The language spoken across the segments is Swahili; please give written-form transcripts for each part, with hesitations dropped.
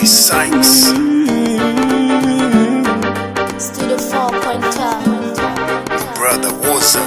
Sykes. Studio 4.0 Brother Woza.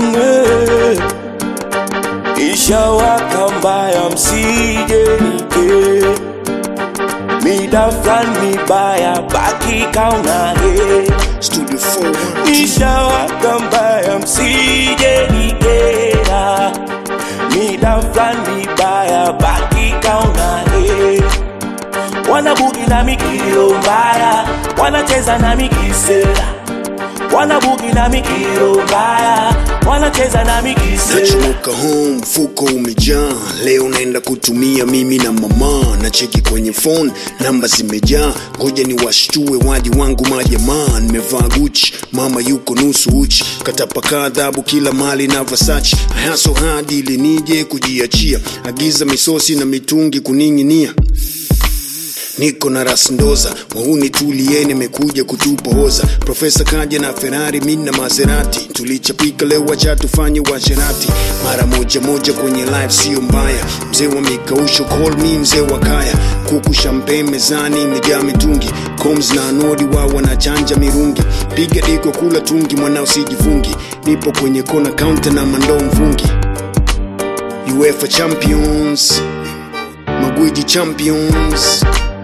Ishawaka mbaya msije nike Mida flan mibaya baki kauna he Studio 4. Ishawaka mbaya msije nike Mida flan mibaya baki kauna he Wanabugi na mikiro mbaya wanacheza na mikisela Wanabugi na mikiro mbaya wanacheza na mikisela Nachomoka home, mfuko umejaa. Leo naenda kutumia mimi na mama. Na cheki kwenye phone, namba zimejaa. Ngoja ni washtue wadi wangu majamaa. Nimevaa Gucci, mama yuko nusu uchi. Katapaka adhabu kila mali na Versace. I hustle hard ili nije kujiachia. Agiza misosi na mitungi kuninginia. Niko na Rasindoza, wahuni tulieni mekuja kutupa hoza. Profesa kaja na Ferrari, mimi na Maserati. Tulichapika leo wacha tufanye washerati. Mara moja moja kwenye live sio mbaya. Mzee wa mikausho call me mzee wa kaya. Kuku champagne mezani imejaa mitungi. Combs na Nodi wao wanachanja mirungi. Piga diko kula tungi mwanao sijifungi. Nipo kwenye kona counter na mandoo mfungi. UEFA champions, Magwiji champions.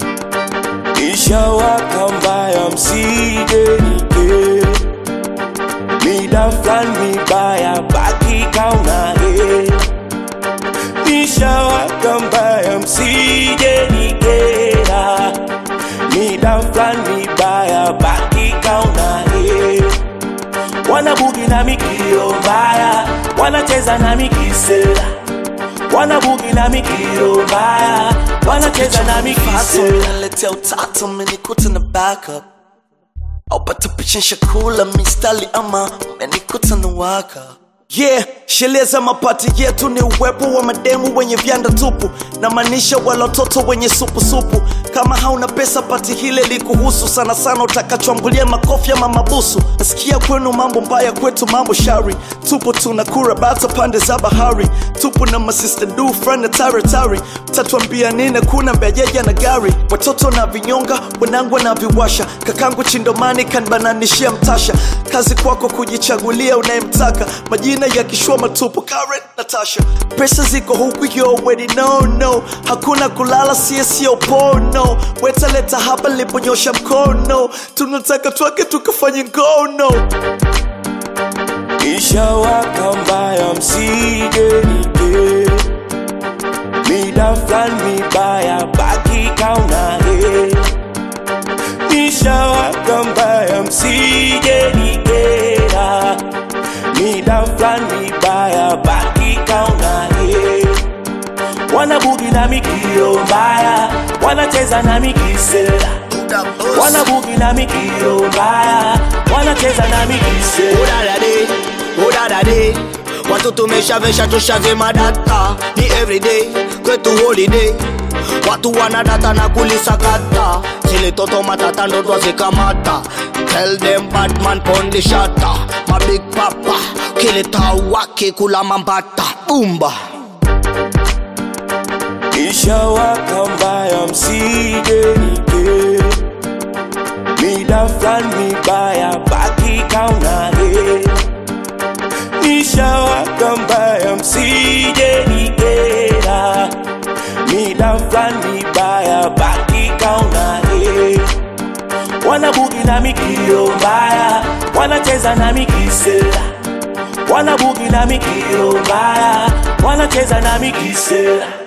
Ishawaka mbaya msije nike Mida flan mibaya baki kauna he Ishawaka mbaya msije nike Mida flan mibaya baki kauna he Wanabugi na mikiro mbaya wanacheza na mikisela Wanabugi na mikiro mbaya wanacheza na mikisela Naletea utatu umenikuta na backup Aupata picha nshakula mistali ama umenikuta na waka Yeah, sheria za mapati yetu ni uwepo wa mademu wenye vyanda tupu. Na maanisha wala watoto wenye supu. Kama hauna pesa pati hile likuhusu. Sana sana utakachoambulia makofi ama mabusu. Nasikia kwenu mambo mbaya kwetu mambo shari. Tupo tunakura bata pande za bahari. Tupo na masista du friend na taratari. Tatuambia nini kuna mbejeja na gari. Watoto na vinyonga, wanangu na viwasha. Kakangu chindomani kanbananishia mtasha. Kazi kwako kujichagulia unayemtaka. Majina ya kishua matupu Karen, Natasha. Pesa ziko huku you already know. Hakuna kulala sio porno. Weta leta hapa liponyosha mkono. Tunataka twake tukafanye ngono. Ishawaka mbaya msije nike Mida flan mibaya baki kauna he Ishawaka mbaya msije nike Mida flan mibaya baki kauna he Wanabugi na mikiro mbaya wanacheza na mikisela Wanabugi na mikiro mbaya wanacheza na mikisela Udadade, watu tumeshavesha tushazima data. Ni everyday, kwetu holiday. Watu wanadata na kulisakata. Zile toto matata ndo twazikamata. Tell them Batman pon the shutter. My big papa, kilita wake kula mambata. Boomba. Ishawaka mbaya msije nike Mida flan mibaya baki kauna he Ishawaka mbaya msije nike Mida flan mibaya baki kauna he Wanabugi na mikiro mbaya wanacheza na mikisela Wanabugi na mikiro mbaya wanacheza na mikisela